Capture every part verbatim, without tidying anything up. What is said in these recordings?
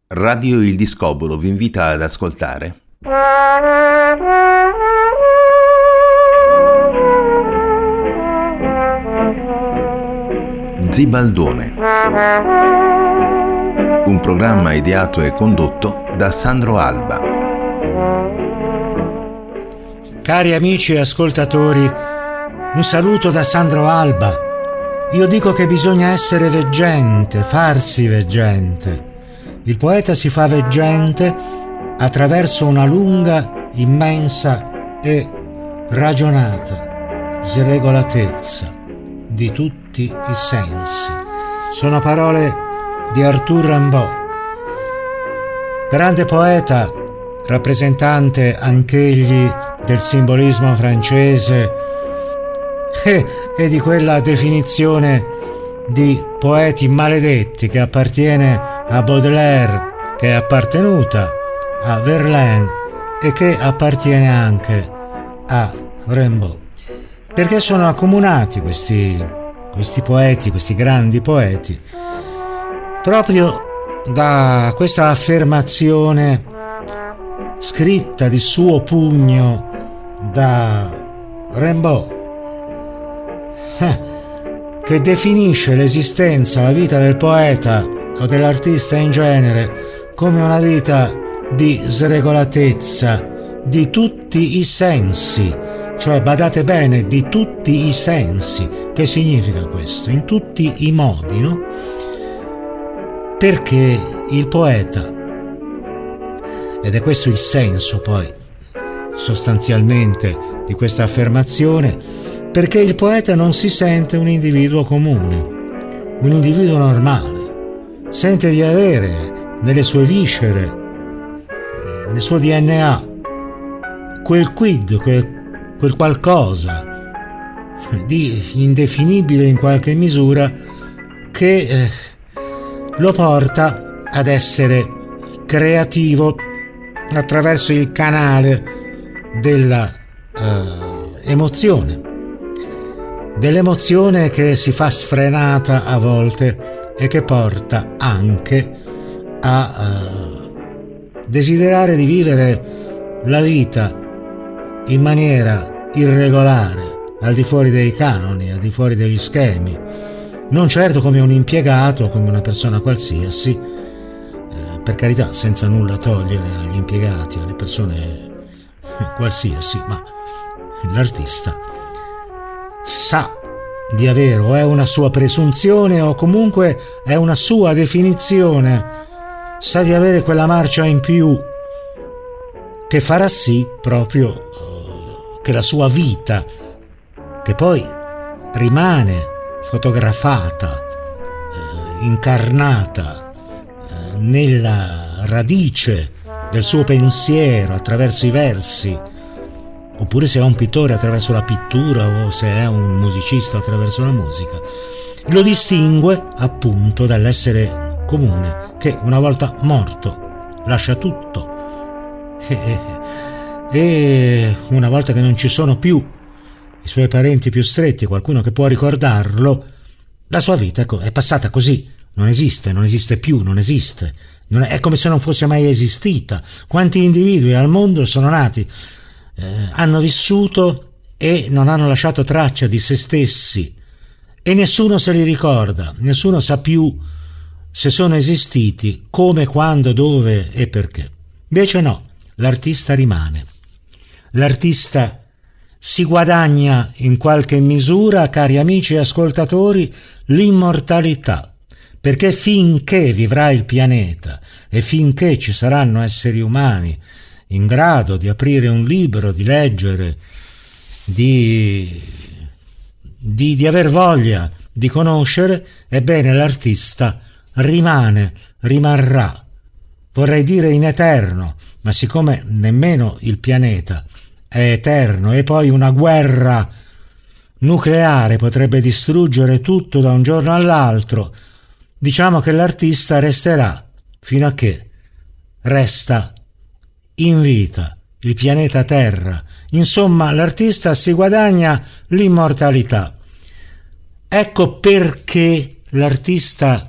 Radio Il Discobolo vi invita ad ascoltare Zibaldone, un programma ideato e condotto da Sandro Alba. Cari amici e ascoltatori, un saluto da Sandro Alba. Io dico che bisogna essere veggente, farsi veggente. Il poeta si fa veggente attraverso una lunga, immensa e ragionata sregolatezza di tutti i sensi. Sono parole di Arthur Rimbaud, grande poeta, rappresentante anch'egli del simbolismo francese e, e di quella definizione di poeti maledetti che appartiene a Baudelaire, che è appartenuta a Verlaine e che appartiene anche a Rimbaud. Perché sono accomunati questi, questi poeti, questi grandi poeti, proprio da questa affermazione scritta di suo pugno da Rimbaud, eh, che definisce l'esistenza, la vita del poeta o dell'artista in genere come una vita di sregolatezza di tutti i sensi, cioè badate bene, di tutti i sensi. Che significa questo? In tutti i modi, no? Perché il poeta, ed è questo il senso poi sostanzialmente di questa affermazione, perché il poeta non si sente un individuo comune, un individuo normale, sente di avere nelle sue viscere, nel suo D N A, quel quid, quel, quel qualcosa di indefinibile in qualche misura che eh, lo porta ad essere creativo attraverso il canale della eh, emozione, dell'emozione che si fa sfrenata a volte e che porta anche a uh, desiderare di vivere la vita in maniera irregolare, al di fuori dei canoni, al di fuori degli schemi, non certo come un impiegato o come una persona qualsiasi, eh, per carità, senza nulla togliere agli impiegati, alle persone eh, qualsiasi, ma l'artista sa di avere, o è una sua presunzione o comunque è una sua definizione, sa di avere quella marcia in più che farà sì proprio uh, che la sua vita, che poi rimane fotografata, uh, incarnata uh, nella radice del suo pensiero attraverso i versi, oppure se è un pittore attraverso la pittura o se è un musicista attraverso la musica, lo distingue appunto dall'essere comune che una volta morto lascia tutto e, e una volta che non ci sono più i suoi parenti più stretti, qualcuno che può ricordarlo, la sua vita è passata così, non esiste, non esiste più, non esiste, non è, è come se non fosse mai esistita. Quanti individui al mondo sono nati, Eh, hanno vissuto e non hanno lasciato traccia di se stessi e nessuno se li ricorda, nessuno sa più se sono esistiti, come, quando, dove e perché. Invece no, l'artista rimane. L'artista si guadagna in qualche misura, cari amici e ascoltatori, l'immortalità, perché finché vivrà il pianeta e finché ci saranno esseri umani in grado di aprire un libro, di leggere, di, di, di aver voglia di conoscere, ebbene l'artista rimane, rimarrà, vorrei dire in eterno, ma siccome nemmeno il pianeta è eterno e poi una guerra nucleare potrebbe distruggere tutto da un giorno all'altro, diciamo che l'artista resterà fino a che resta in vita il pianeta Terra. Insomma, l'artista si guadagna l'immortalità. Ecco perché l'artista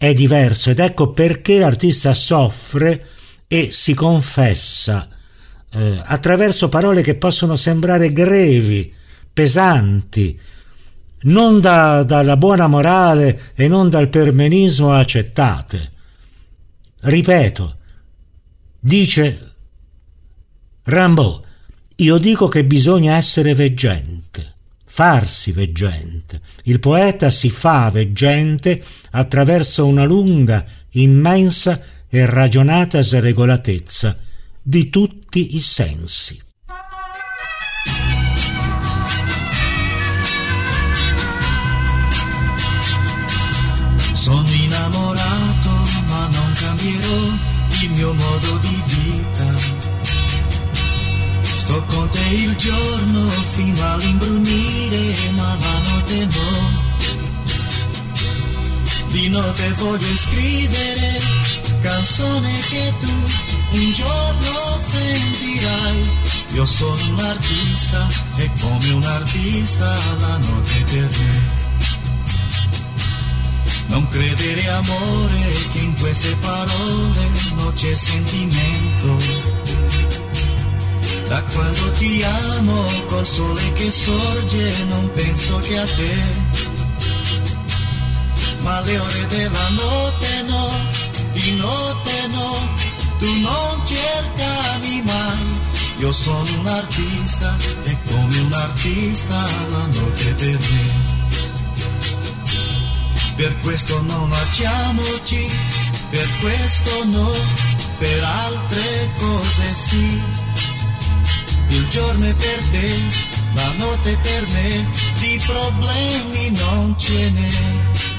è diverso, ed ecco perché l'artista soffre e si confessa eh, attraverso parole che possono sembrare grevi, pesanti, non da, dalla buona morale e non dal permenismo accettate. Ripeto, dice Rimbaud, io dico che bisogna essere veggente, farsi veggente. Il poeta si fa veggente attraverso una lunga, immensa e ragionata sregolatezza di tutti i sensi. Sono innamorato, ma non cambierò il mio modo di vita. Sto con te il giorno fino all'imbrunire, ma la notte no. Di notte voglio scrivere canzone che tu un giorno sentirai. Io sono un artista e come un artista la notte per me. Non credere amore che in queste parole non c'è sentimento. Da quando ti amo col sole che sorge non penso che a te. Ma le ore della notte no, di notte no, tu non cercami mai. Io sono un artista e come un artista la notte per me. Per questo non lasciamoci, per questo no, per altre cose sì. Il giorno è per te, la notte è per me, di problemi non ce n'è.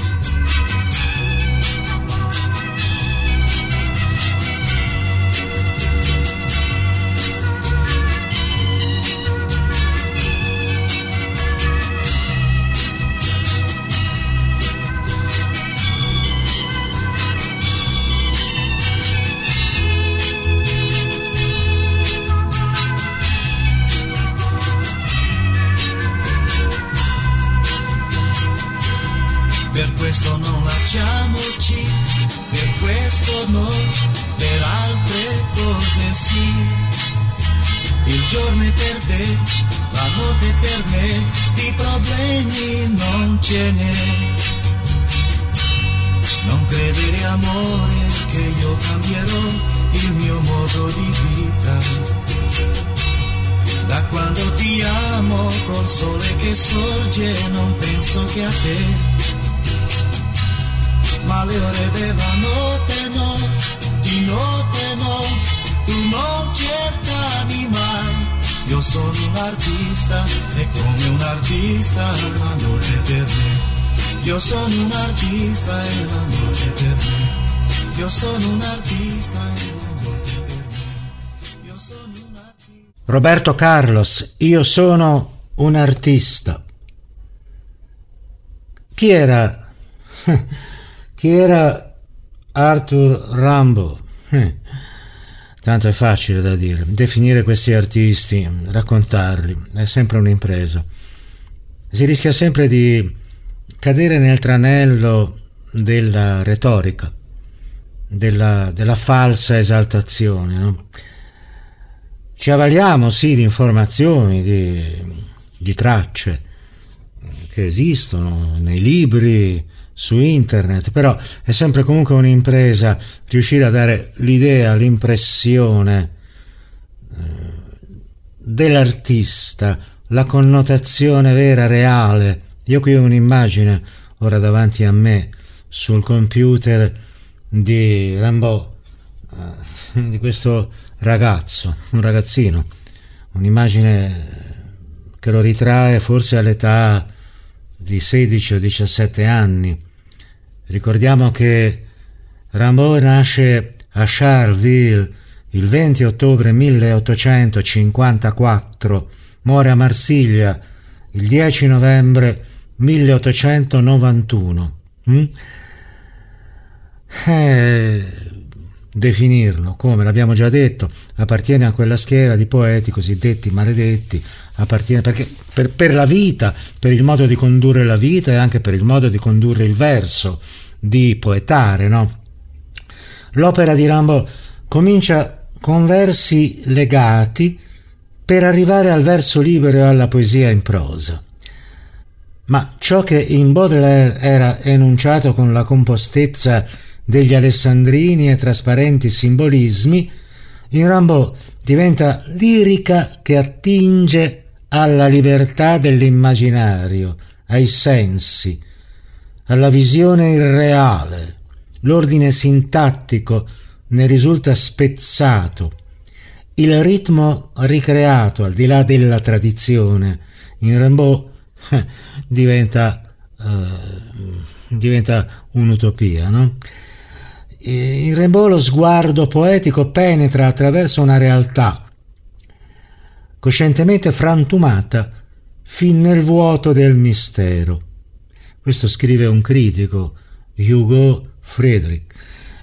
Per questo non lasciamoci, per questo no, per altre cose sì. Il giorno è per te, la notte è per me, di problemi non ce n'è. Non credere amore che io cambierò il mio modo di vita. Da quando ti amo col sole che sorge non penso che a te. Ma le ore della notte no, di notte no, tu non cercami mai. Io sono un artista e come un artista la notte è per me. Io sono un artista e la notte è per me. Io sono un artista e la notte è per me. Io sono un artista. Roberto Carlos, io sono un artista. Chi era? Chi era Arthur Rimbaud? Eh, tanto è facile da dire. Definire questi artisti, raccontarli, è sempre un'impresa. Si rischia sempre di cadere nel tranello della retorica, della, della falsa esaltazione, no? Ci avvaliamo, sì, di informazioni, di, di tracce che esistono nei libri, su internet, però è sempre comunque un'impresa riuscire a dare l'idea, l'impressione eh, dell'artista, la connotazione vera, reale. Io qui ho un'immagine ora davanti a me sul computer di Rimbaud, eh, di questo ragazzo, un ragazzino, un'immagine che lo ritrae forse all'età di sedici o diciassette anni. Ricordiamo che Rimbaud nasce a Charleville il venti ottobre milleottocentocinquantaquattro, muore a Marsiglia il dieci novembre milleottocentonovantuno. Mm? Eh, definirlo, come l'abbiamo già detto, appartiene a quella schiera di poeti cosiddetti maledetti, appartiene perché per, per la vita, per il modo di condurre la vita e anche per il modo di condurre il verso di poetare, no? L'opera di Rimbaud comincia con versi legati per arrivare al verso libero e alla poesia in prosa. Ma ciò che in Baudelaire era enunciato con la compostezza degli alessandrini e trasparenti simbolismi, in Rimbaud diventa lirica che attinge alla libertà dell'immaginario, ai sensi, alla visione irreale. L'ordine sintattico ne risulta spezzato, il ritmo ricreato al di là della tradizione in Rimbaud eh, diventa, eh, diventa un'utopia, no? In Rimbaud lo sguardo poetico penetra attraverso una realtà coscientemente frantumata fin nel vuoto del mistero. Questo scrive un critico, Hugo Friedrich.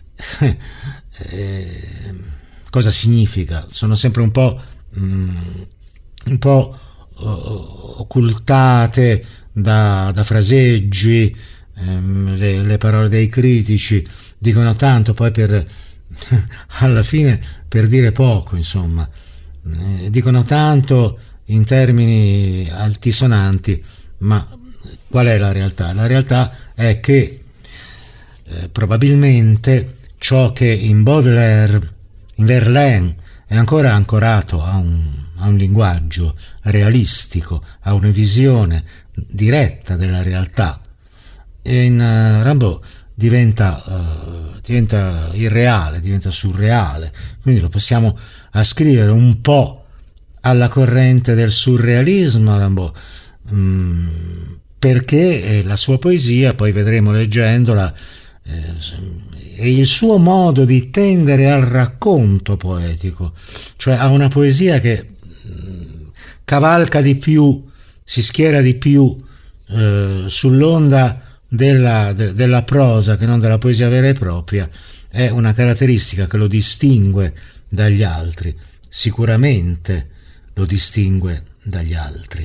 eh, cosa significa? Sono sempre un po' mm, un po' occultate da, da fraseggi, ehm, le, le parole dei critici dicono tanto poi per alla fine per dire poco, insomma, eh, dicono tanto in termini altisonanti, ma qual è la realtà? La realtà è che eh, probabilmente ciò che in Baudelaire, in Verlaine, è ancora ancorato a un, a un linguaggio realistico, a una visione diretta della realtà, e in uh, Rimbaud diventa, uh, diventa irreale, diventa surreale, quindi lo possiamo ascrivere un po' alla corrente del surrealismo, Rimbaud, mm, perché la sua poesia, poi vedremo leggendola, eh, è il suo modo di tendere al racconto poetico, cioè a una poesia che mh, cavalca di più, si schiera di più eh, sull'onda della, de, della prosa che non della poesia vera e propria. È una caratteristica che lo distingue dagli altri, sicuramente lo distingue dagli altri.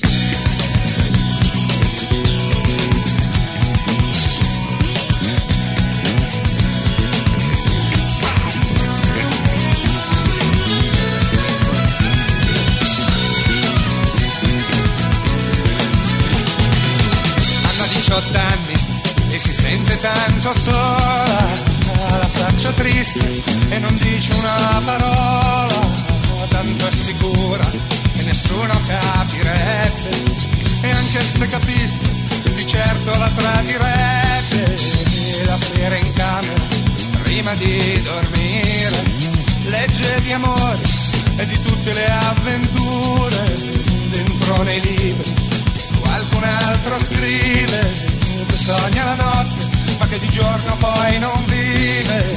diciotto anni e si sente tanto sola, ha la faccia triste e non dice una parola, tanto è sicura che nessuno capirebbe, e anche se capisse di certo la tradirebbe. E la sera in camera prima di dormire legge di amore e di tutte le avventure dentro nei libri. Qualcun altro scrive che sogna la notte ma che di giorno poi non vive.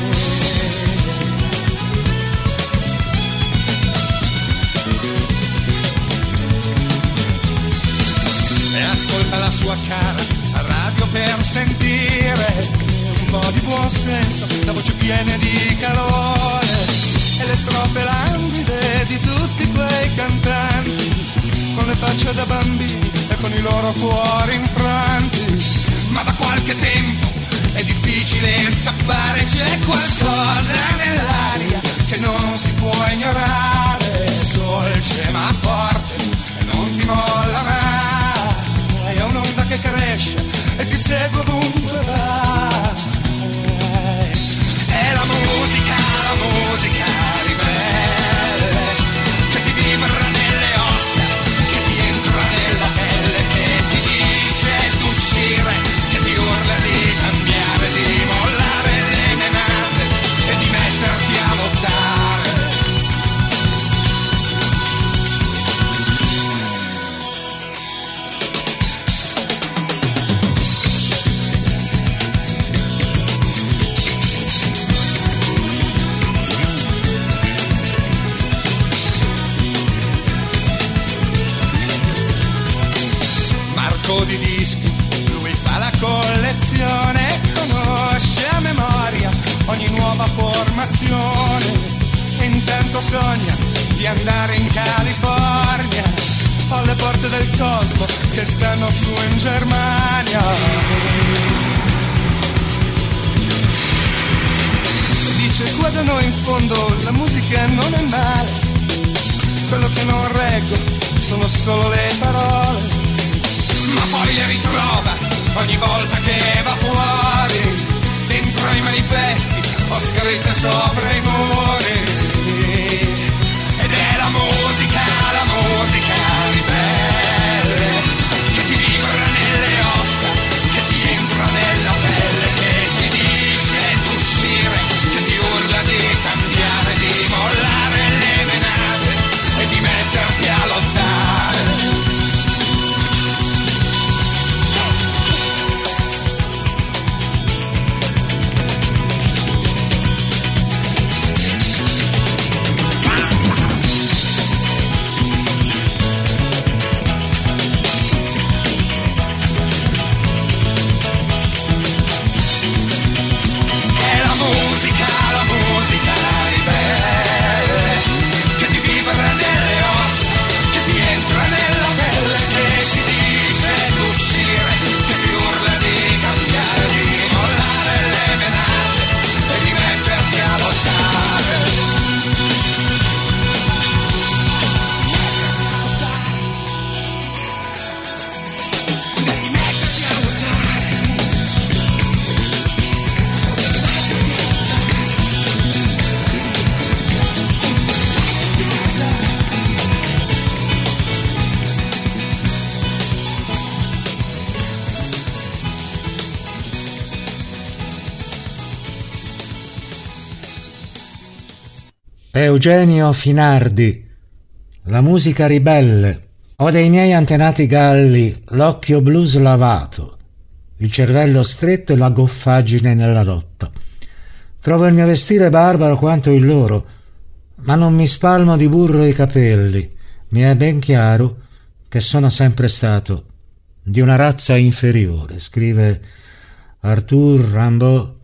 E ascolta la sua cara radio per sentire un po' di buon senso, la voce piena di calore e le strofe languide di tutti quei cantanti con le facce da bambini e con i loro cuori infranti. Ma da qualche tempo è difficile scappare, c'è qualcosa nell'aria che non si può ignorare, dolce ma forte e non ti molla mai, è un'onda che cresce e ti segue ovunque vai. È la musica, la musica ribelle che ti vibra nelle ossa, che ti entra nella pelle, che ti dice d'uscire, che ti urla di cambiare, di mollare le menate e di metterti a lottare. Di dischi, lui fa la collezione, conosce a memoria ogni nuova formazione e intanto sogna di andare in California, alle porte del cosmo che stanno su in Germania. guardano in fondo, la musica non è male. Quello che non reggo sono solo le parole, ma poi le ritrova ogni volta che va fuori. Dentro ai manifesti ho scritte sopra i muri. Ed è la musica, la musica ribelle, che ti vibra nelle ossa, che ti entra nella pelle, che ti dice di uscire, che ti urla di cambiare, di mollare le menate e di metterti a lottare. Eugenio Finardi, La musica ribelle. Ho dei miei antenati galli l'occhio blu slavato, il cervello stretto e la goffaggine nella lotta. Trovo il mio vestire barbaro quanto il loro, ma non mi spalmo di burro i capelli. Mi è ben chiaro che sono sempre stato di una razza inferiore, scrive Arthur Rimbaud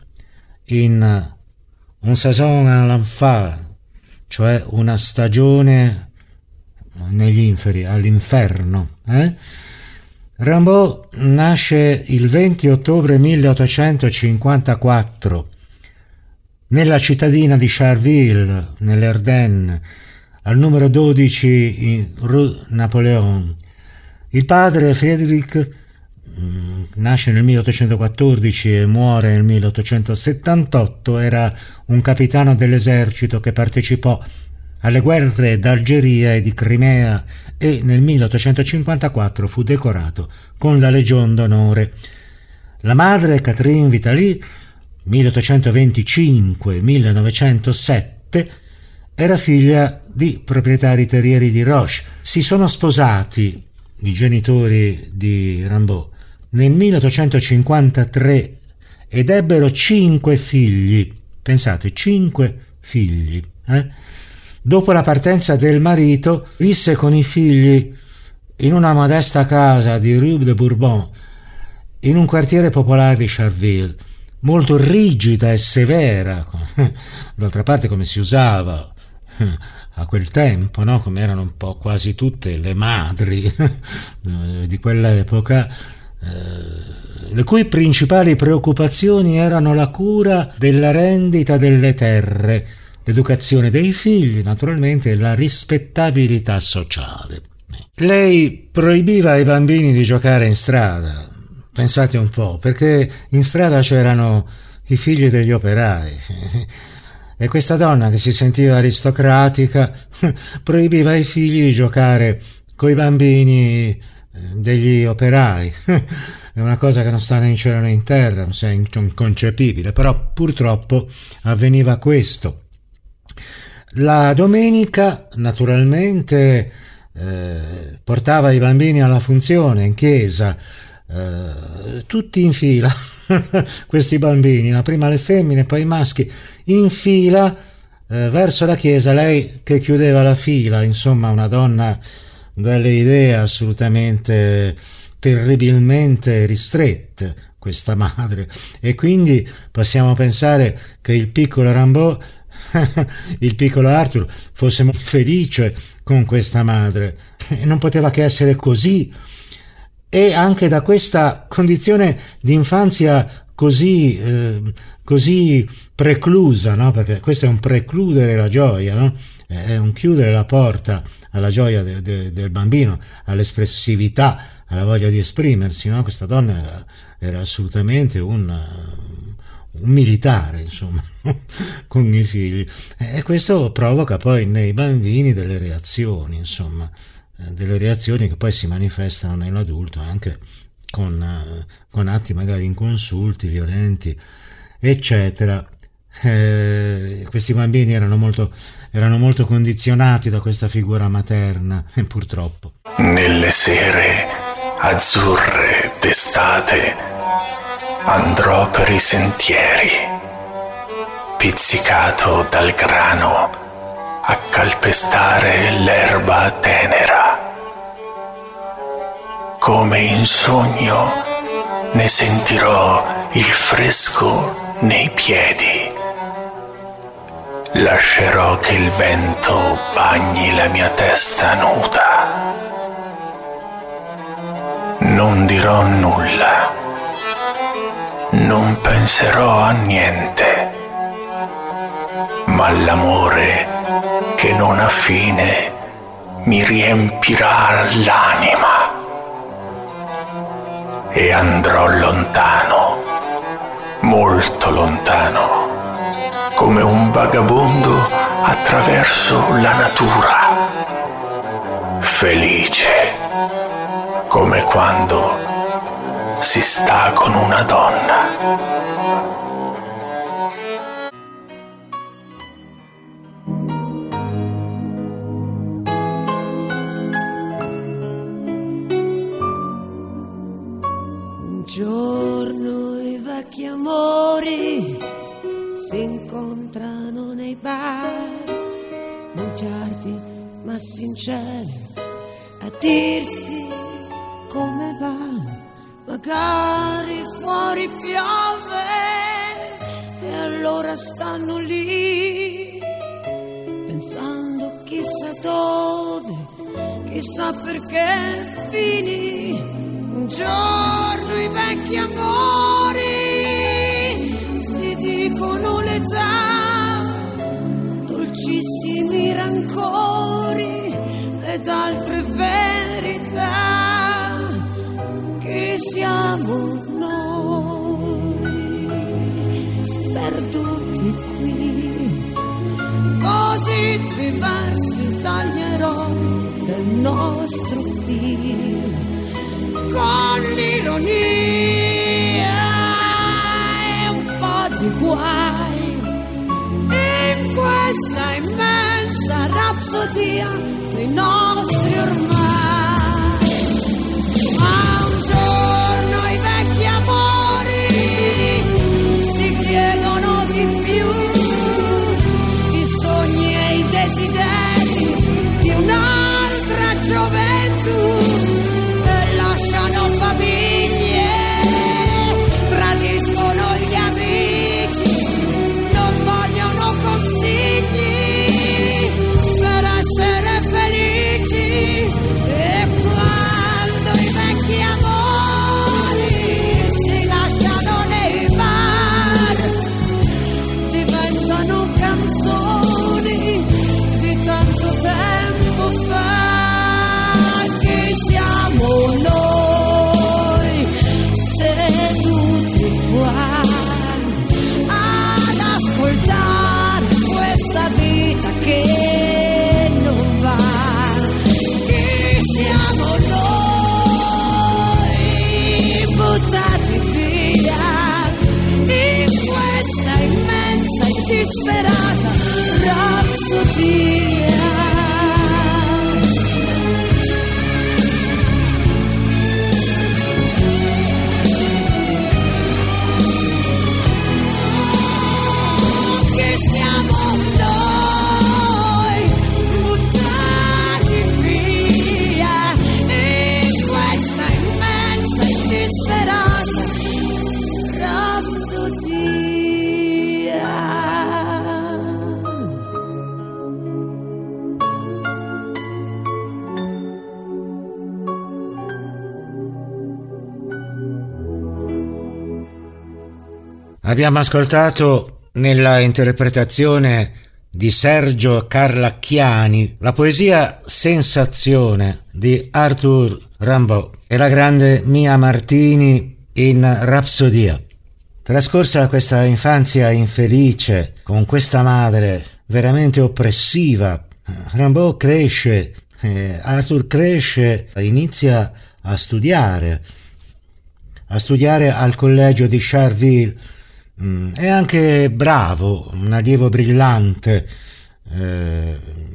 in Un saison à l'enfer, cioè una stagione negli inferi, all'inferno. Eh? Rimbaud nasce il venti ottobre milleottocentocinquantaquattro nella cittadina di Charleville, nelle Ardennes, al numero dodici in Rue Napoléon. Il padre, Frédéric, nasce nel milleottocentoquattordici e muore nel milleottocentosettantotto, era un capitano dell'esercito che partecipò alle guerre d'Algeria e di Crimea e nel milleottocentocinquantaquattro fu decorato con la Legion d'onore. La madre, Catherine Vitali, milleottocentoventicinque millenovecentosette, era figlia di proprietari terrieri di Roche. Si sono sposati i genitori di Rimbaud nel milleottocentocinquantatré ed ebbero cinque figli. Pensate, cinque figli. Eh? Dopo la partenza del marito, visse con i figli in una modesta casa di Rue de Bourbon, in un quartiere popolare di Charleville, molto rigida e severa, d'altra parte come si usava a quel tempo, no? Come erano un po' quasi tutte le madri di quell'epoca, eh, le cui principali preoccupazioni erano la cura della rendita delle terre, l'educazione dei figli, naturalmente, e la rispettabilità sociale. Lei proibiva ai bambini di giocare in strada, pensate un po', perché in strada c'erano i figli degli operai. E questa donna, che si sentiva aristocratica, proibiva ai figli di giocare coi bambini degli operai. È una cosa che non sta né in cielo né in terra, è inconcepibile, però purtroppo avveniva questo. La domenica, naturalmente, eh, portava i bambini alla funzione in chiesa, eh, tutti in fila, questi bambini, no? Prima le femmine, poi i maschi, in fila eh, verso la chiesa, lei che chiudeva la fila, insomma una donna dalle idee assolutamente terribilmente ristrette, questa madre, e quindi possiamo pensare che il piccolo Rimbaud, il piccolo Arthur, fosse felice con questa madre, e non poteva che essere così. E anche da questa condizione di infanzia così, eh, così preclusa, no? Perché questo è un precludere la gioia, no? È un chiudere la porta alla gioia de, de, del bambino, all'espressività, alla voglia di esprimersi, no? Questa donna era, era assolutamente un, un militare, insomma, con i figli, e questo provoca poi nei bambini delle reazioni, insomma, delle reazioni che poi si manifestano nell'adulto anche con, con atti magari inconsulti, violenti, eccetera. Eh, questi bambini erano molto, erano molto condizionati da questa figura materna, e purtroppo. Nelle sere azzurre d'estate andrò per i sentieri, pizzicato dal grano, a calpestare l'erba tenera. Come in sogno ne sentirò il fresco nei piedi. Lascerò che il vento bagni la mia testa nuda. Non dirò nulla, non penserò a niente, ma l'amore che non ha fine mi riempirà l'anima. E andrò lontano, molto lontano, come un vagabondo attraverso la natura, felice come quando si sta con una donna. Un giorno i vecchi amori si incontrano nei bar, bugiardi ma sinceri, a dirsi come va. Magari fuori piove e allora stanno lì pensando chissà dove, chissà perché finì. Un giorno i vecchi amori si dicono l'età, dolcissimi rancori ed altre verità, che siamo noi sperduti qui, così diversi dagli eroi del nostro film, con l'ironia e un po' di guai in questa immensa rapsodia dei nostri ormai. Ma un giorno i vecchi amori si chiedono di più, i sogni e i desideri di un'altra gioventù, famiglie, tradiscono gli amici, non vogliono consigli per essere felici. E quando i vecchi amori si lasciano nei bar, diventano canzoni di tanto tempo fa, che siamo noi seduti qua ad ascoltare questa vita che non va. Che siamo noi buttati via in questa immensa e disperata rapsodia. Abbiamo ascoltato nella interpretazione di Sergio Carlacchiani la poesia Sensazione di Arthur Rimbaud e la grande Mia Martini in Rapsodia. Trascorsa questa infanzia infelice con questa madre veramente oppressiva, Rimbaud cresce, eh, Arthur cresce, inizia a studiare, a studiare al collegio di Charleville. Mm, è anche bravo, un allievo brillante, eh,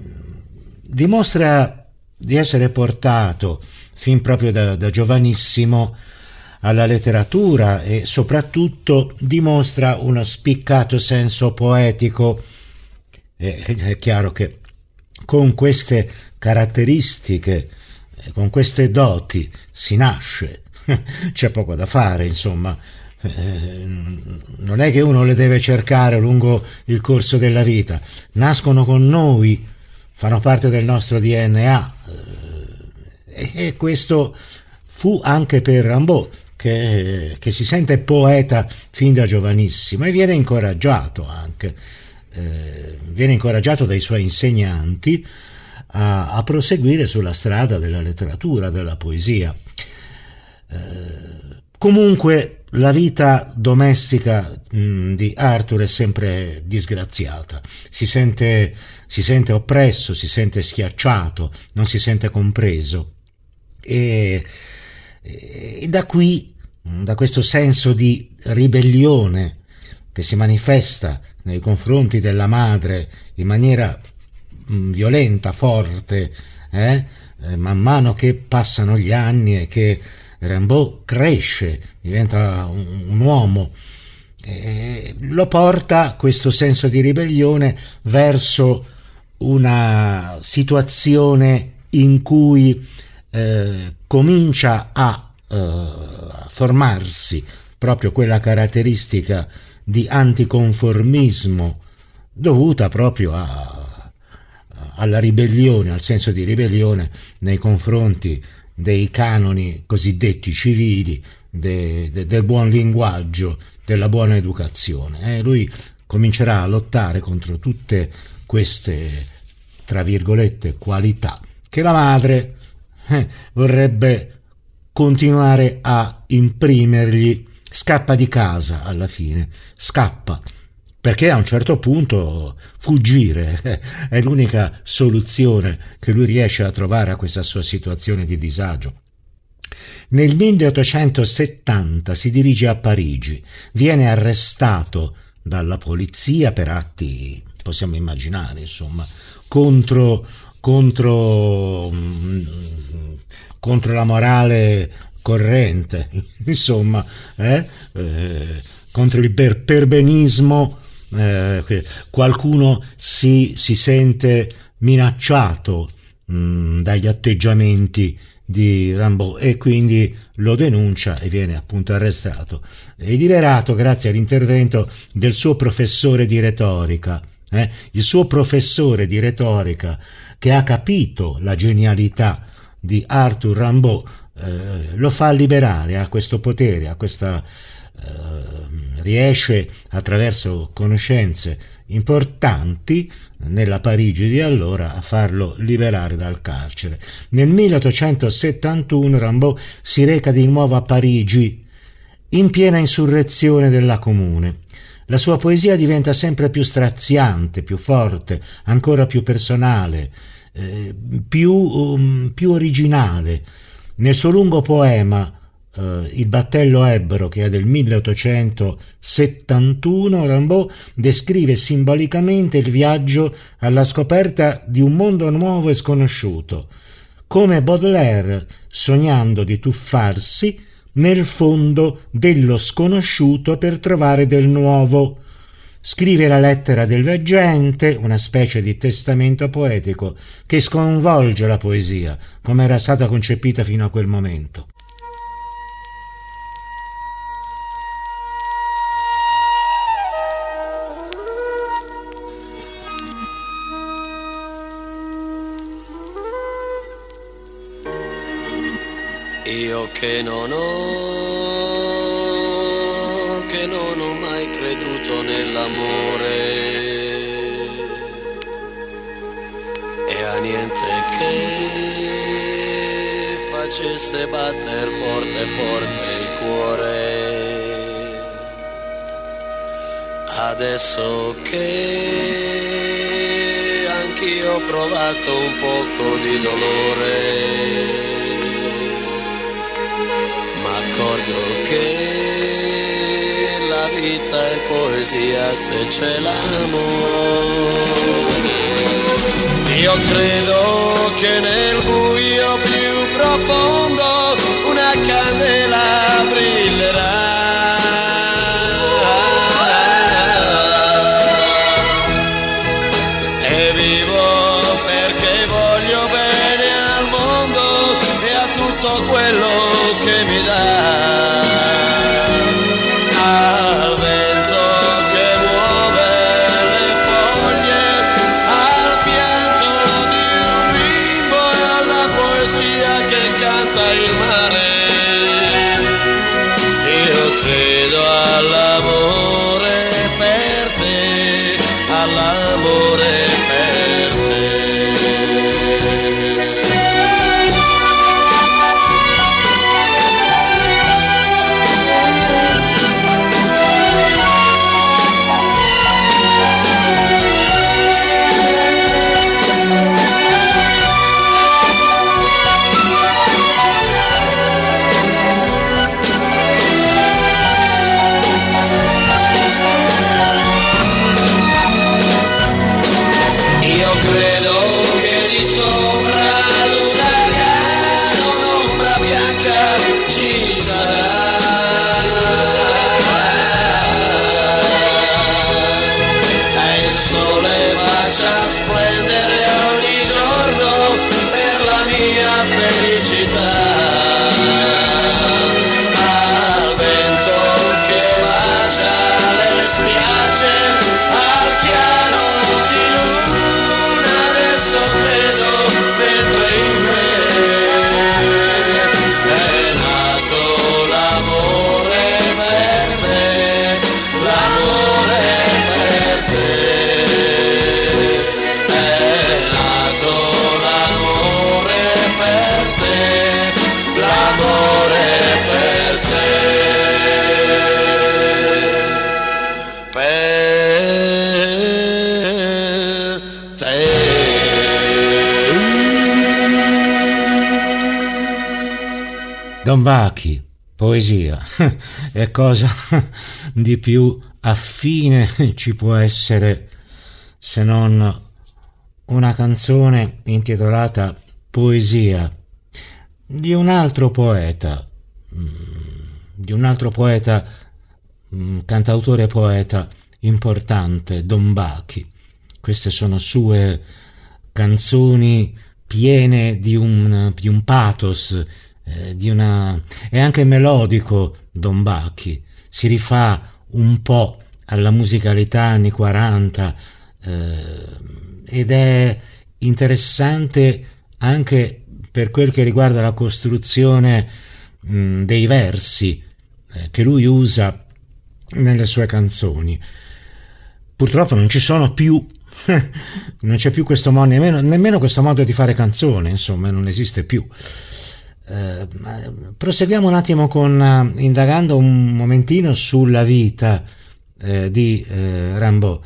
dimostra di essere portato fin proprio da, da giovanissimo alla letteratura e soprattutto dimostra uno spiccato senso poetico. Eh, è chiaro che con queste caratteristiche, con queste doti si nasce, c'è poco da fare, insomma. Eh, non è che uno le deve cercare lungo il corso della vita, nascono con noi, fanno parte del nostro D N A, eh, e questo fu anche per Rimbaud, che, che si sente poeta fin da giovanissimo e viene incoraggiato anche, eh, viene incoraggiato dai suoi insegnanti a, a proseguire sulla strada della letteratura, della poesia. Eh, comunque la vita domestica mh, di Arthur è sempre disgraziata, si sente, si sente oppresso, si sente schiacciato, non si sente compreso e, e da qui, da questo senso di ribellione che si manifesta nei confronti della madre in maniera mh, violenta, forte, eh? Eh, man mano che passano gli anni e che Rimbaud cresce, diventa un, un uomo, e lo porta questo senso di ribellione verso una situazione in cui eh, comincia a eh, formarsi proprio quella caratteristica di anticonformismo dovuta proprio a, alla ribellione, al senso di ribellione nei confronti dei canoni cosiddetti civili, de, de, del buon linguaggio, della buona educazione. Eh, lui comincerà a lottare contro tutte queste, tra virgolette, qualità che la madre eh, vorrebbe continuare a imprimergli. Scappa di casa alla fine, scappa, perché a un certo punto fuggire eh, è l'unica soluzione che lui riesce a trovare a questa sua situazione di disagio. Nel milleottocentosettanta si dirige a Parigi, viene arrestato dalla polizia per atti, possiamo immaginare, insomma, contro, contro, contro la morale corrente, insomma, eh? Eh, contro il per- perbenismo. Eh, qualcuno si, si sente minacciato mh, dagli atteggiamenti di Rimbaud e quindi lo denuncia e viene appunto arrestato e liberato grazie all'intervento del suo professore di retorica, eh? il suo professore di retorica che ha capito la genialità di Arthur Rimbaud, eh, lo fa liberare, ha questo potere, ha questa Uh, riesce attraverso conoscenze importanti nella Parigi di allora a farlo liberare dal carcere. Nel milleottocentosettantuno Rimbaud si reca di nuovo a Parigi in piena insurrezione della Comune. La sua poesia diventa sempre più straziante, più forte, ancora più personale, eh, più, um, più originale. Nel suo lungo poema Uh, Il battello ebbro, che è del milleottocentosettantuno, Rimbaud descrive simbolicamente il viaggio alla scoperta di un mondo nuovo e sconosciuto, come Baudelaire sognando di tuffarsi nel fondo dello sconosciuto per trovare del nuovo. Scrive la lettera del veggente, una specie di testamento poetico che sconvolge la poesia, come era stata concepita fino a quel momento. Io che non ho, che non ho mai creduto l'amore e a niente che facesse batter forte forte il cuore. Adesso che anch'io ho provato un poco di dolore, m'accorgo che la vita è poesia se c'è l'amore. Io credo che nel buio più profondo una candela brillerà. E vivo perché voglio bene al mondo e a tutto quello che mi dà. Al vento che muove le foglie, al pianto di un bimbo e alla poesia che canta il mare. Io credo all'amore per te, all'amore per te. Don Bachi, poesia, è cosa di più affine ci può essere se non una canzone intitolata Poesia di un altro poeta, di un altro poeta, cantautore poeta importante, Don Bachi. Queste sono sue canzoni piene di un, di un pathos, eh, di una... è anche melodico Don Bachi, si rifà un po' alla musicalità anni quaranta, eh, ed è interessante anche per quel che riguarda la costruzione mh, dei versi eh, che lui usa nelle sue canzoni. Purtroppo non ci sono più non c'è più questo modo, nemmeno, nemmeno questo modo di fare canzone, insomma, non esiste più. Eh, proseguiamo un attimo con uh, indagando un momentino sulla vita eh, di eh, Rimbaud,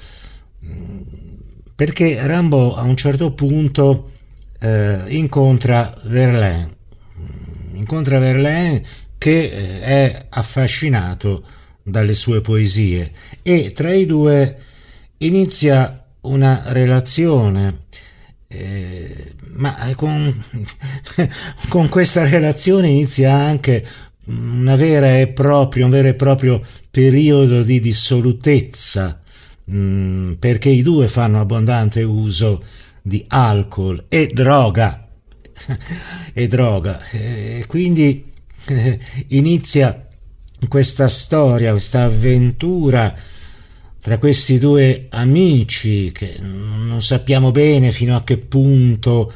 perché Rimbaud a un certo punto eh, incontra Verlaine, incontra Verlaine che eh, è affascinato dalle sue poesie, e tra i due inizia una relazione, eh, ma con, con questa relazione inizia anche una vera e propria, un vero e proprio periodo di dissolutezza, mh, perché i due fanno abbondante uso di alcol e droga, e droga, e quindi eh, inizia questa storia, questa avventura tra questi due amici che non sappiamo bene fino a che punto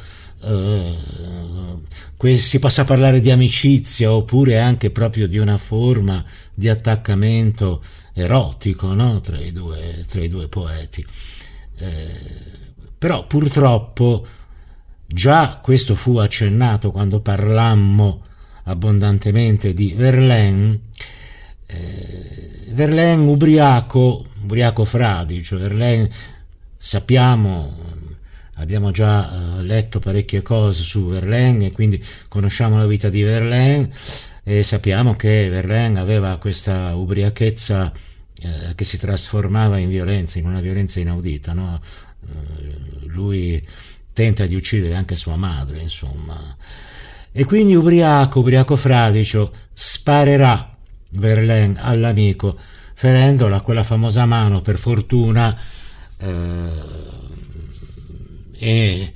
eh, si possa parlare di amicizia oppure anche proprio di una forma di attaccamento erotico, no? tra, i due, tra i due poeti. Eh, però purtroppo già questo fu accennato quando parlammo abbondantemente di Verlaine. eh, Verlaine ubriaco, ubriaco fradicio. Verlaine, sappiamo, abbiamo già letto parecchie cose su Verlaine e quindi conosciamo la vita di Verlaine e sappiamo che Verlaine aveva questa ubriachezza eh, che si trasformava in violenza, in una violenza inaudita, no? Eh, lui tenta di uccidere anche sua madre, insomma. E quindi ubriaco, ubriaco fradicio, sparerà Verlaine all'amico, ferendola quella famosa mano, per fortuna, eh, e,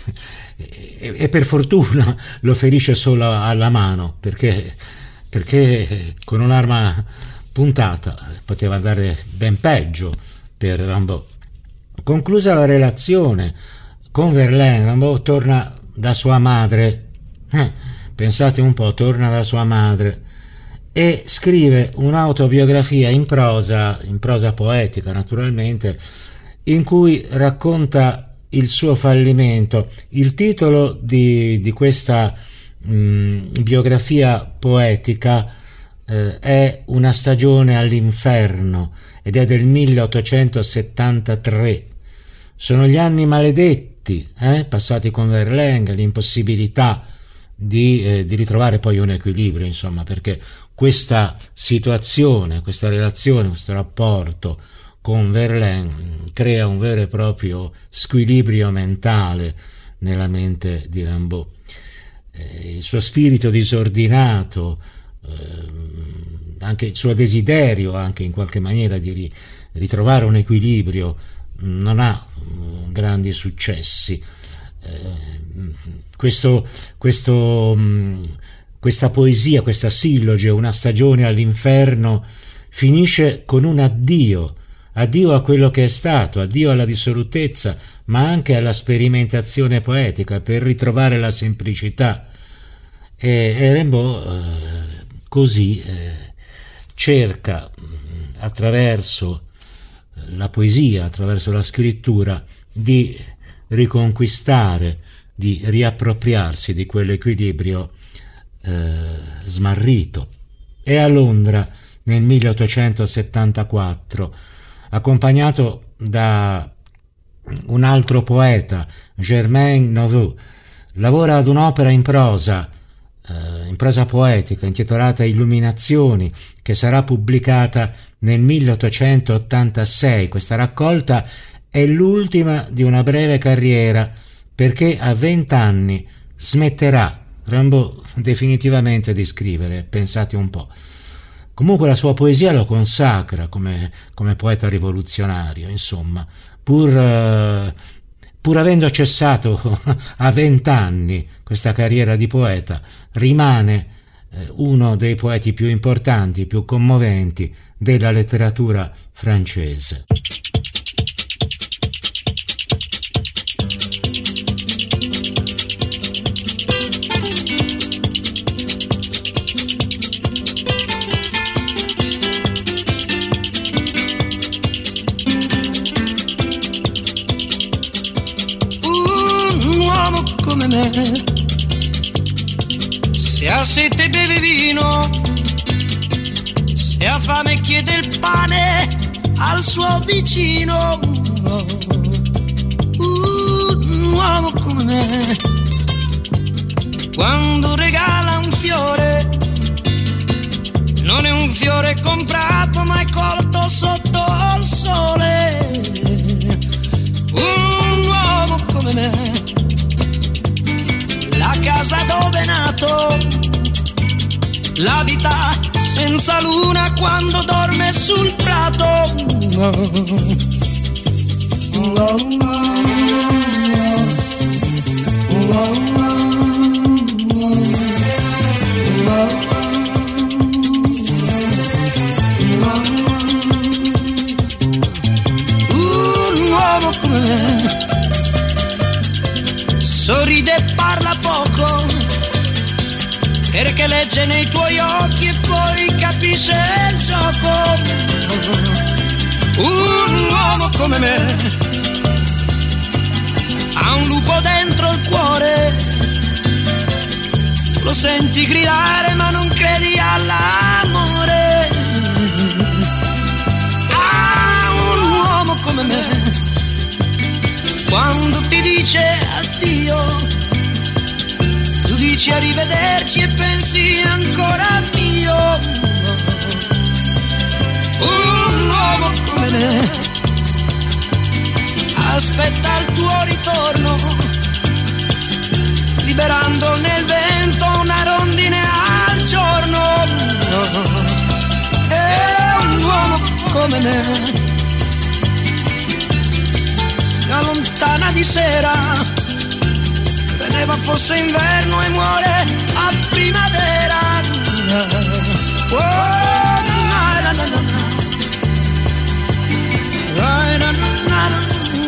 e, e per fortuna lo ferisce solo alla mano, perché, perché con un'arma puntata poteva andare ben peggio per Rimbaud. Conclusa la relazione con Verlaine, Rimbaud torna da sua madre, eh, pensate un po', torna da sua madre e scrive un'autobiografia in prosa, in prosa poetica naturalmente, in cui racconta il suo fallimento. Il titolo di, di questa mh, biografia poetica eh, è Una stagione all'inferno ed è del milleottocentosettantatré. Sono gli anni maledetti eh, passati con Verlaine, l'impossibilità di, eh, di ritrovare poi un equilibrio, insomma, perché questa situazione, questa relazione, questo rapporto con Verlaine crea un vero e proprio squilibrio mentale nella mente di Rimbaud. Eh, il suo spirito disordinato, eh, anche il suo desiderio, anche in qualche maniera di ri- ritrovare un equilibrio, non ha uh, grandi successi. Eh, questo, questo, mh, questa poesia, questa silloge, Una stagione all'inferno, finisce con un addio, addio a quello che è stato, addio alla dissolutezza, ma anche alla sperimentazione poetica, per ritrovare la semplicità. E, e Rimbaud eh, così eh, cerca attraverso la poesia, attraverso la scrittura, di riconquistare, di riappropriarsi di quell'equilibrio eh, smarrito. È a Londra nel milleottocentosettantaquattro, accompagnato da un altro poeta, Germain Neveu, lavora ad un'opera in prosa, eh, in prosa poetica, intitolata Illuminazioni, che sarà pubblicata nel milleottocentottantasei. Questa raccolta è l'ultima di una breve carriera, perché a vent'anni smetterà Rimbaud definitivamente di scrivere, pensate un po'. Comunque la sua poesia lo consacra come, come poeta rivoluzionario, insomma, pur, uh, pur avendo cessato a vent'anni questa carriera di poeta, rimane uh, uno dei poeti più importanti, più commoventi della letteratura francese. Come me, se ha sete beve vino, se ha fame chiede il pane al suo vicino. Un uomo come me, quando regala un fiore, non è un fiore comprato ma è colto sotto il sole. Un uomo come me, la casa dove è nato, l'abita senza luna quando dorme sul prato. Un uomo come me, sorride e parla poco, perché che legge nei tuoi occhi e poi capisce il gioco. Un uomo come me ha un lupo dentro il cuore, lo senti gridare ma non credi all'amore. Ah, un uomo come me, quando ti dice addio, tu dici arrivederci e pensi ancora mio. Un uomo come me aspetta il tuo ritorno, liberando nel vento una rondine al giorno. E un uomo come me si allontana di sera, credeva fosse inverno e muore a primavera. Oh, na, na, na, na, na. Na, na, na, na, na.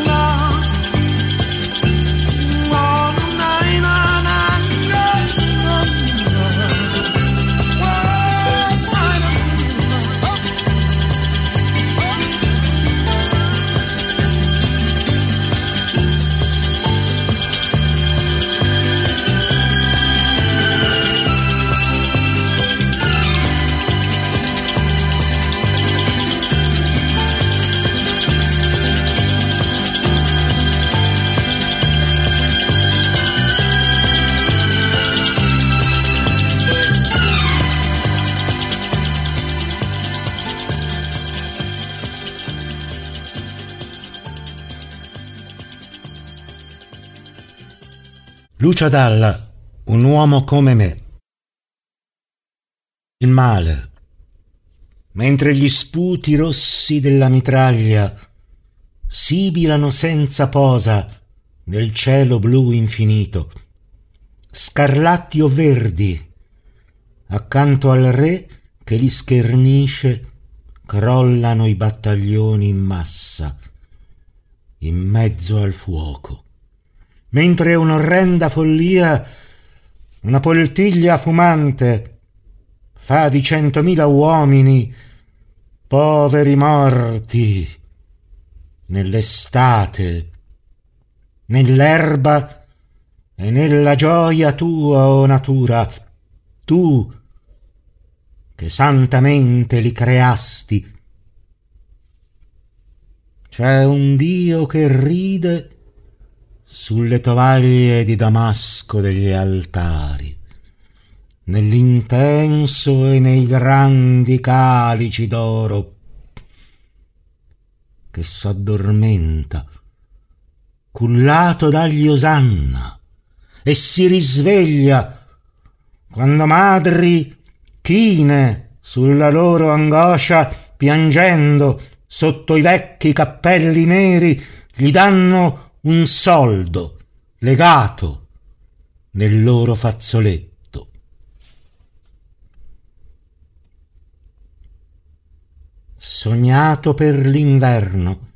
Lucio Dalla, un uomo come me. Il male, mentre gli sputi rossi della mitraglia sibilano senza posa nel cielo blu infinito, scarlatti o verdi, accanto al re che li schernisce, crollano i battaglioni in massa, in mezzo al fuoco. Mentre un'orrenda follia, una poltiglia fumante, fa di centomila uomini, poveri morti, nell'estate, nell'erba e nella gioia tua, o natura, tu che santamente li creasti. C'è un Dio che ride sulle tovaglie di damasco degli altari, nell'intenso e nei grandi calici d'oro, che s'addormenta, cullato dagli osanna, e si risveglia quando madri chine sulla loro angoscia, piangendo sotto i vecchi cappelli neri, gli danno un soldo legato nel loro fazzoletto. Sognato per l'inverno,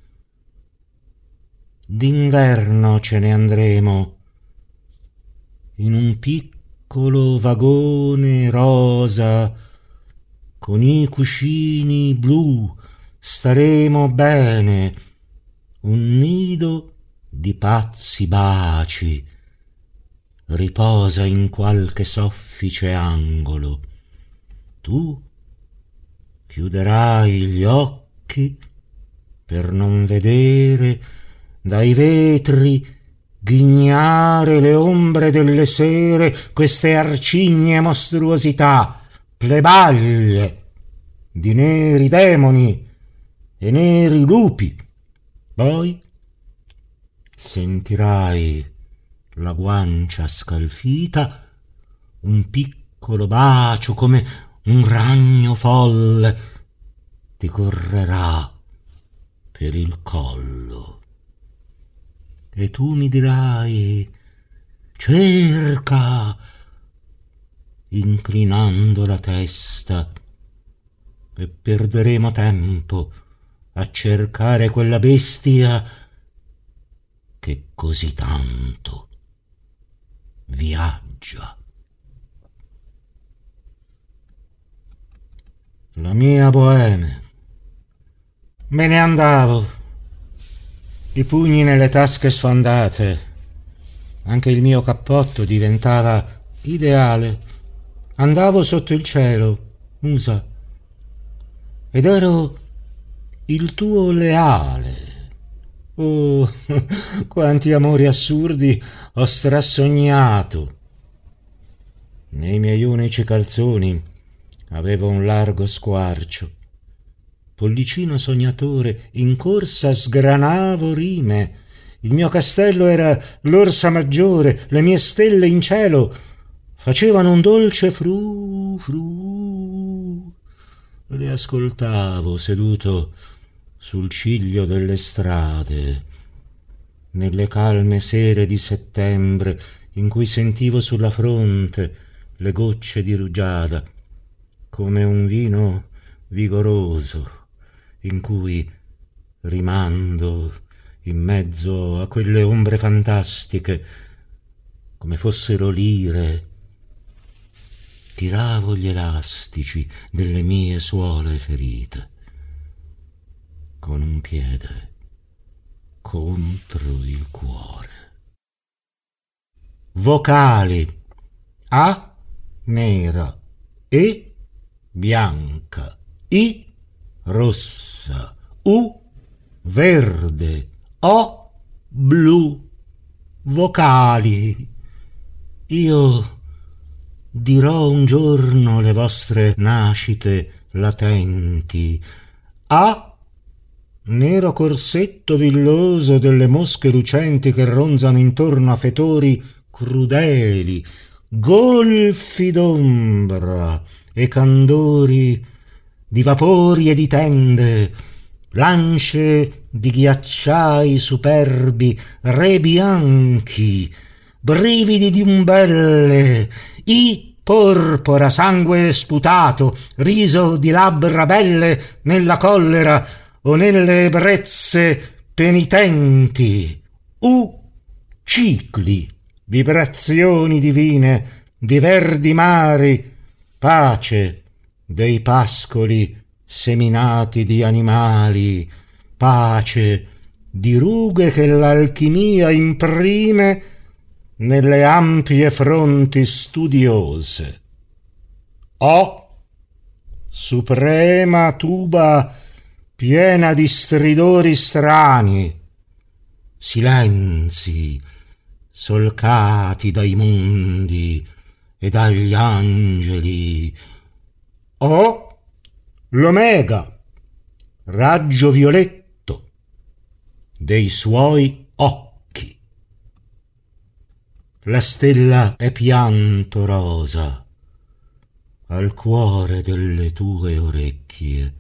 d'inverno ce ne andremo in un piccolo vagone rosa con i cuscini blu, staremo bene, un nido di pazzi baci riposa in qualche soffice angolo. Tu chiuderai gli occhi per non vedere dai vetri ghignare le ombre delle sere, queste arcigne mostruosità, plebaglie di neri demoni e neri lupi. Poi sentirai la guancia scalfita, un piccolo bacio come un ragno folle ti correrà per il collo e tu mi dirai: cerca, inclinando la testa, e perderemo tempo a cercare quella bestia che così tanto viaggia. la mia bohème. Me ne andavo, i pugni nelle tasche sfondate. Anche il mio cappotto diventava ideale. Andavo sotto il cielo, musa, ed ero il tuo leale. Oh, quanti amori assurdi ho strassognato. Nei miei unici calzoni avevo un largo squarcio. Pollicino sognatore, in corsa sgranavo rime. Il mio castello era l'orsa maggiore, le mie stelle in cielo facevano un dolce fru fru. Le ascoltavo seduto sul ciglio delle strade, nelle calme sere di settembre in cui sentivo sulla fronte le gocce di rugiada, come un vino vigoroso in cui, rimando in mezzo a quelle ombre fantastiche, come fossero lire, tiravo gli elastici delle mie suole ferite, con un piede contro il cuore. Vocali: A nera, E bianca, I rossa, U verde, O blu. Vocali. Io dirò un giorno le vostre nascite latenti. A nero corsetto villoso delle mosche lucenti che ronzano intorno a fetori crudeli, golfi d'ombra e candori di vapori e di tende, lance di ghiacciai superbi, re bianchi, brividi di umbelle, i porpora, sangue sputato, riso di labbra belle nella collera o nelle ebbrezze penitenti. U cicli, vibrazioni divine di verdi mari, pace dei pascoli seminati di animali, pace di rughe che l'alchimia imprime nelle ampie fronti studiose. O suprema tuba piena di stridori strani, silenzi solcati dai mondi e dagli angeli. O l'omega, raggio violetto dei suoi occhi. La stella è pianto rosa al cuore delle tue orecchie.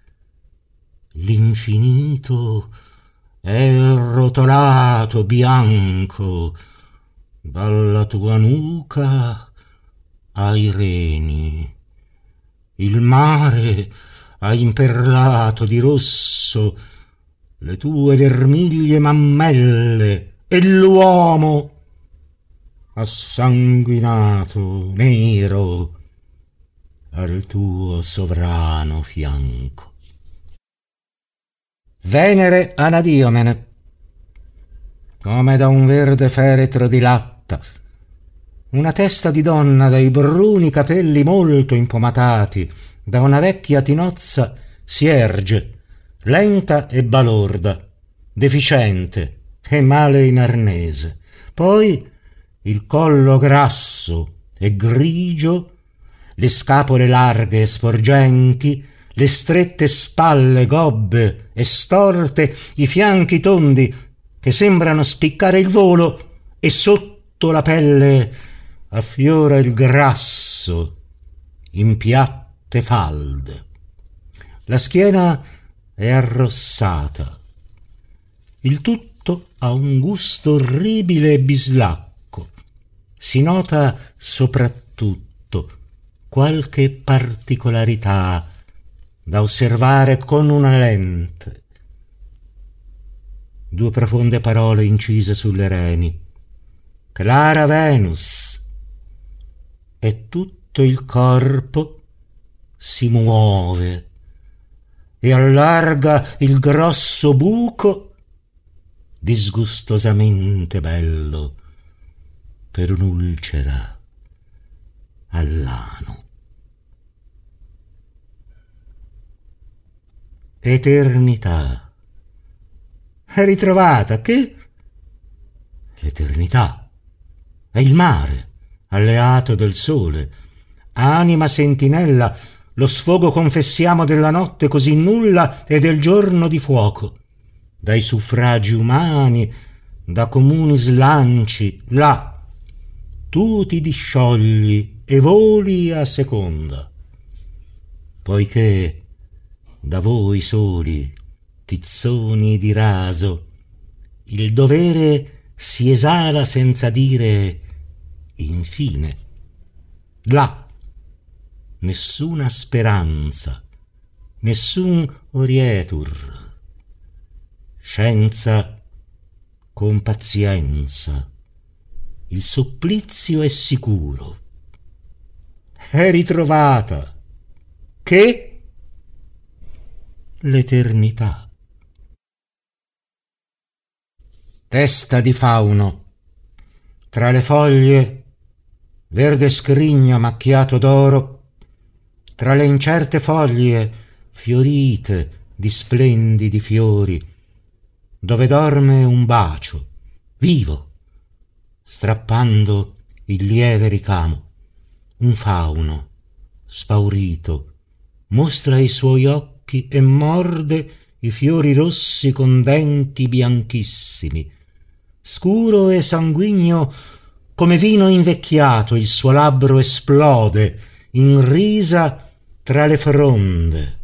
L'infinito è rotolato bianco dalla tua nuca ai reni. Il mare ha imperlato di rosso le tue vermiglie mammelle e l'uomo ha sanguinato nero al tuo sovrano fianco. Venere Anadiomene, come da un verde feretro di latta, una testa di donna dai bruni capelli molto impomatati, da una vecchia tinozza si erge, lenta e balorda, deficiente e male in arnese. Poi il collo grasso e grigio, le scapole larghe e sporgenti, le strette spalle gobbe e storte, i fianchi tondi che sembrano spiccare il volo, e sotto la pelle affiora il grasso in piatte falde. La schiena è arrossata. Il tutto ha un gusto orribile e bislacco. Si nota soprattutto qualche particolarità da osservare con una lente. Due profonde parole incise sulle reni. Clara Venus. E tutto il corpo si muove e allarga il grosso buco disgustosamente bello per un'ulcera all'ano. Eternità. È ritrovata, che? L'eternità è il mare, alleato del sole, anima sentinella, lo sfogo confessiamo della notte così nulla e del giorno di fuoco, dai suffragi umani, da comuni slanci, là, tu ti disciogli e voli a seconda, poiché da voi soli, tizzoni di raso, il dovere si esala senza dire infine. Là, nessuna speranza, nessun orietur, scienza con pazienza, il supplizio è sicuro. È ritrovata, che? L'eternità. Testa di fauno, tra le foglie, verde scrigno macchiato d'oro, tra le incerte foglie fiorite di splendidi fiori, dove dorme un bacio, vivo, strappando il lieve ricamo, un fauno, spaurito, mostra i suoi occhi e morde i fiori rossi con denti bianchissimi. Scuro e sanguigno come vino invecchiato, il suo labbro esplode in risa tra le fronde.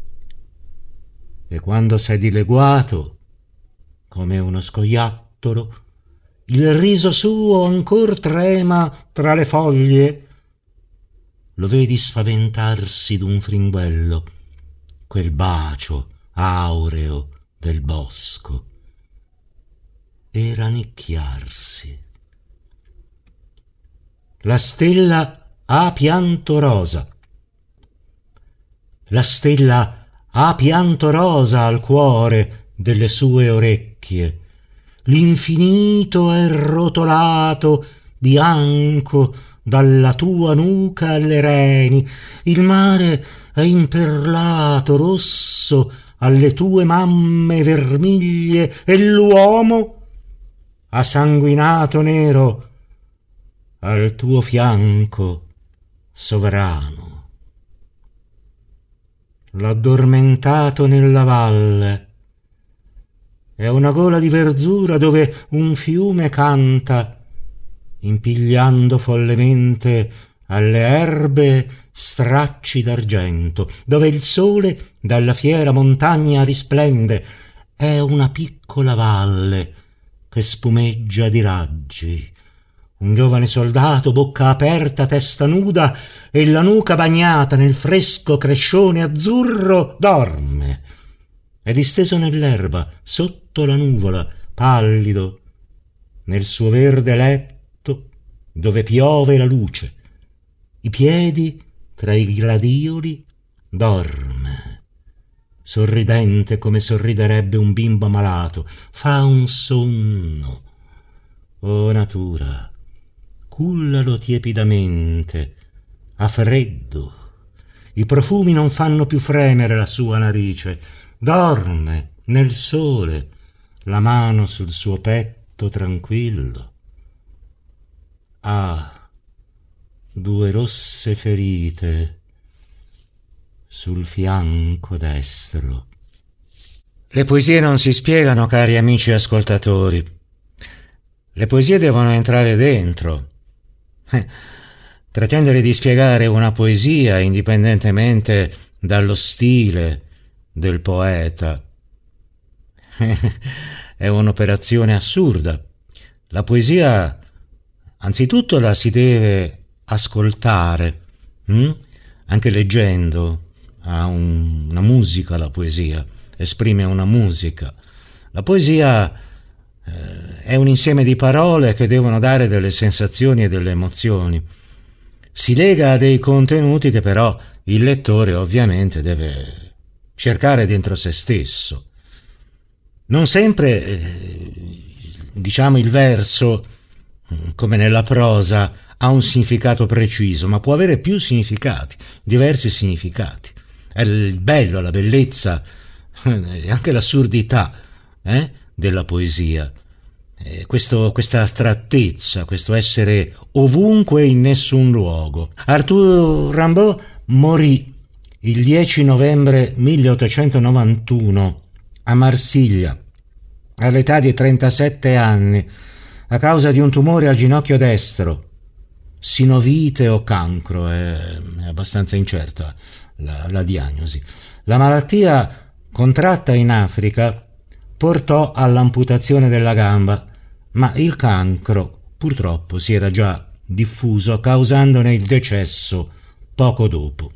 E quando s'è dileguato, come uno scoiattolo, il riso suo ancor trema tra le foglie. Lo vedi spaventarsi d'un fringuello, quel bacio aureo del bosco, e rannicchiarsi. La stella ha pianto rosa, la stella ha pianto rosa al cuore delle sue orecchie, l'infinito è rotolato bianco dalla tua nuca alle reni, il mare è imperlato rosso alle tue mamme vermiglie e l'uomo ha sanguinato nero al tuo fianco sovrano. L'addormentato nella valle è una gola di verzura dove un fiume canta impigliando follemente alle erbe stracci d'argento, dove il sole dalla fiera montagna risplende. È una piccola valle che spumeggia di raggi. Un giovane soldato, bocca aperta, testa nuda e la nuca bagnata nel fresco crescione azzurro, dorme. È disteso nell'erba, sotto la nuvola, pallido, nel suo verde letto dove piove la luce. I piedi tra i gladioli dorme, sorridente come sorriderebbe un bimbo malato. Fa un sonno. O natura, cullalo tiepidamente, ha freddo. I profumi non fanno più fremere la sua narice. Dorme nel sole, la mano sul suo petto tranquillo. Ha due rosse ferite sul fianco destro. Le poesie non si spiegano, cari amici ascoltatori. Le poesie devono entrare dentro. Eh, pretendere di spiegare una poesia indipendentemente dallo stile del poeta è un'operazione assurda. La poesia, anzitutto, la si deve ascoltare, hm? Anche leggendo. Ha un, una musica la poesia, esprime una musica. La poesia eh, è un insieme di parole che devono dare delle sensazioni e delle emozioni. si lega a dei contenuti che però il lettore ovviamente deve cercare dentro se stesso. Non sempre, eh, diciamo, il verso, come nella prosa, ha un significato preciso, ma può avere più significati, diversi significati. È il bello, la bellezza e anche l'assurdità eh, della poesia. Eh, questo, questa astrattezza, questo essere ovunque in nessun luogo. Arthur Rimbaud morì il dieci novembre milleottocentonovantuno a Marsiglia all'età di trentasette anni a causa di un tumore al ginocchio destro, sinovite o cancro, è, è abbastanza incerta la, la diagnosi. La malattia, contratta in Africa, portò all'amputazione della gamba, ma il cancro purtroppo si era già diffuso, causandone il decesso poco dopo.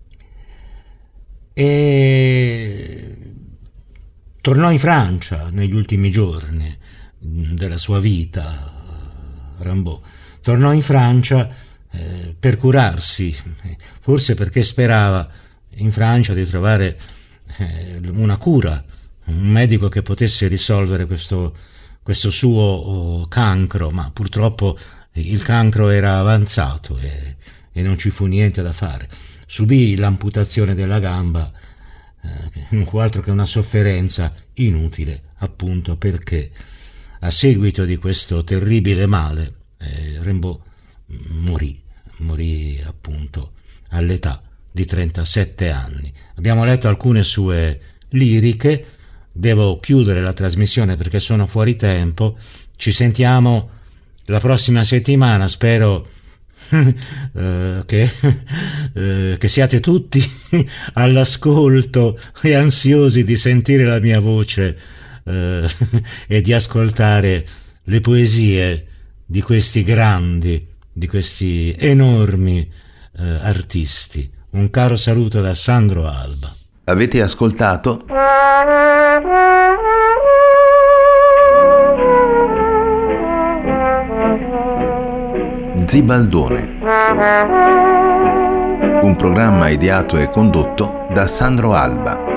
E tornò in Francia negli ultimi giorni della sua vita, Rimbaud. Tornò in Francia eh, per curarsi, forse perché sperava in Francia di trovare eh, una cura, un medico che potesse risolvere questo, questo suo oh, cancro, ma purtroppo il cancro era avanzato e, e non ci fu niente da fare. Subì l'amputazione della gamba, eh, non fu altro che una sofferenza inutile, appunto perché a seguito di questo terribile male eh, Rimbaud morì, morì appunto all'età di trentasette anni. Abbiamo letto alcune sue liriche, devo chiudere la trasmissione perché sono fuori tempo, ci sentiamo la prossima settimana, spero Uh, che, uh, che siate tutti all'ascolto e ansiosi di sentire la mia voce uh, e di ascoltare le poesie di questi grandi, di questi enormi uh, artisti. Un caro saluto da Sandro Alba. Avete ascoltato Zibaldone, un programma ideato e condotto da Sandro Alba.